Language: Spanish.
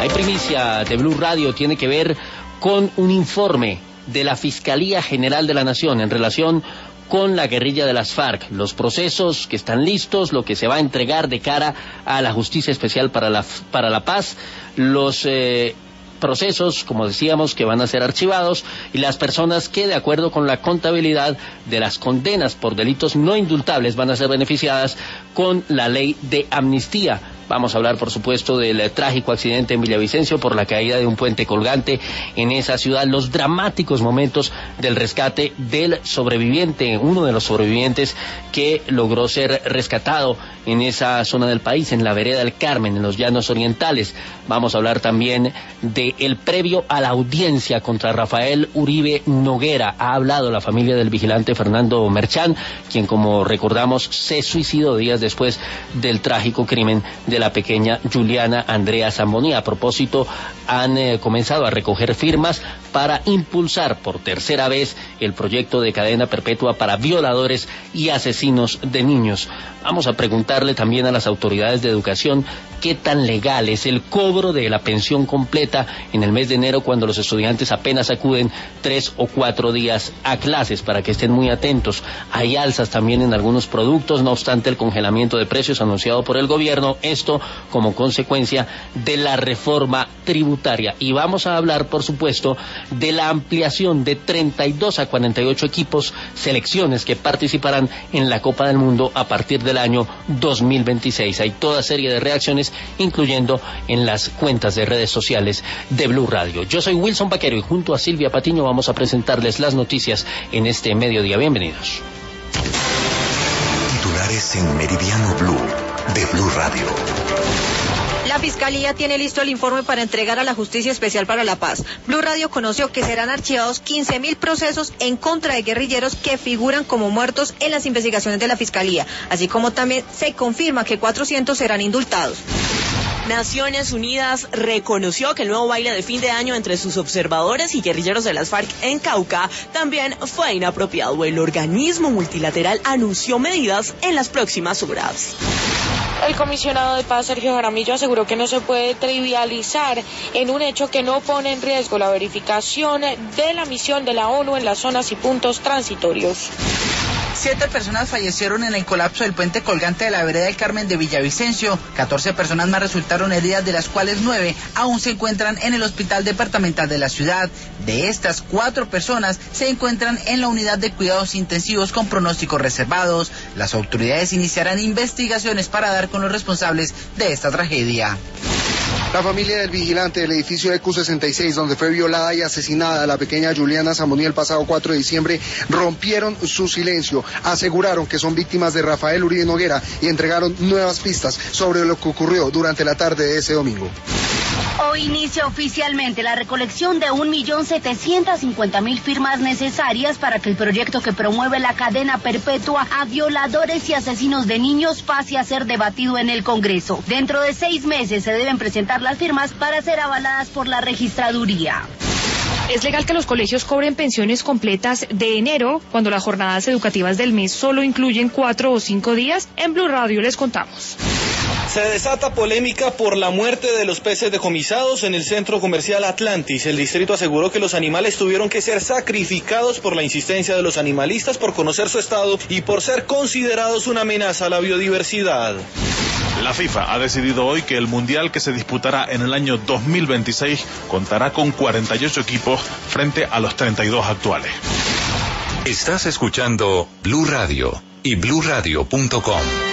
Hay primicia de Blue Radio, tiene que ver con un informe de la Fiscalía General de la Nación en relación con la guerrilla de las FARC, los procesos que están listos, lo que se va a entregar de cara a la Justicia Especial para la Paz, los procesos, como decíamos, que van a ser archivados, y las personas que, de acuerdo con la contabilidad de las condenas por delitos no indultables, van a ser beneficiadas con la ley de amnistía. Vamos a hablar, por supuesto, del trágico accidente en Villavicencio por la caída de un puente colgante en esa ciudad, los dramáticos momentos del rescate del sobreviviente, uno de los sobrevivientes que logró ser rescatado en esa zona del país, en la vereda del Carmen, en los Llanos Orientales. Vamos a hablar también del previo a la audiencia contra Rafael Uribe Noguera. Ha hablado la familia del vigilante Fernando Merchán, quien, como recordamos, se suicidó días después del trágico crimen de la pequeña Juliana Andrea Zamboni. A propósito, han comenzado a recoger firmas para impulsar por tercera vez el proyecto de cadena perpetua para violadores y asesinos de niños. Vamos a preguntarle también a las autoridades de educación qué tan legal es el cobro de la pensión completa en el mes de enero, cuando los estudiantes apenas acuden 3 o 4 días a clases, para que estén muy atentos. Hay alzas también en algunos productos, no obstante el congelamiento de precios anunciado por el gobierno, esto como consecuencia de la reforma tributaria. Y vamos a hablar, por supuesto, de la ampliación de 32 a 48 equipos, selecciones que participarán en la Copa del Mundo a partir del año 2026. Hay toda serie de reacciones, incluyendo en las cuentas de redes sociales de Blue Radio. Yo soy Wilson Vaquero y junto a Silvia Patiño vamos a presentarles las noticias en este mediodía. Bienvenidos. Titulares en Meridiano Blue de Blue Radio. La Fiscalía tiene listo el informe para entregar a la Justicia Especial para la Paz. Blue Radio conoció que serán archivados 15.000 procesos en contra de guerrilleros que figuran como muertos en las investigaciones de la Fiscalía, así como también se confirma que 400 serán indultados. Naciones Unidas reconoció que el nuevo baile de fin de año entre sus observadores y guerrilleros de las FARC en Cauca también fue inapropiado. El organismo multilateral anunció medidas en las próximas horas. El comisionado de paz, Sergio Jaramillo, aseguró que no se puede trivializar en un hecho que no pone en riesgo la verificación de la misión de la ONU en las zonas y puntos transitorios. 7 personas fallecieron en el colapso del puente colgante de la vereda del Carmen de Villavicencio. 14 personas más resultaron heridas, de las cuales 9 aún se encuentran en el hospital departamental de la ciudad. De estas, 4 personas se encuentran en la unidad de cuidados intensivos con pronósticos reservados. Las autoridades iniciarán investigaciones para dar con los responsables de esta tragedia. La familia del vigilante del edificio EQ66, donde fue violada y asesinada la pequeña Juliana Zamboni el pasado 4 de diciembre, rompieron su silencio. Aseguraron que son víctimas de Rafael Uribe Noguera y entregaron nuevas pistas sobre lo que ocurrió durante la tarde de ese domingo. Hoy inicia oficialmente la recolección de 1.750.000 firmas necesarias para que el proyecto que promueve la cadena perpetua a violadores y asesinos de niños pase a ser debatido en el Congreso. Dentro de 6 meses se deben presentar las firmas para ser avaladas por la registraduría. ¿Es legal que los colegios cobren pensiones completas de enero cuando las jornadas educativas del mes solo incluyen 4 o 5 días? En Blue Radio les contamos. Se desata polémica por la muerte de los peces decomisados en el centro comercial Atlantis. El distrito aseguró que los animales tuvieron que ser sacrificados por la insistencia de los animalistas por conocer su estado y por ser considerados una amenaza a la biodiversidad. La FIFA ha decidido hoy que el Mundial, que se disputará en el año 2026, contará con 48 equipos frente a los 32 actuales. Estás escuchando Blue Radio y BlueRadio.com.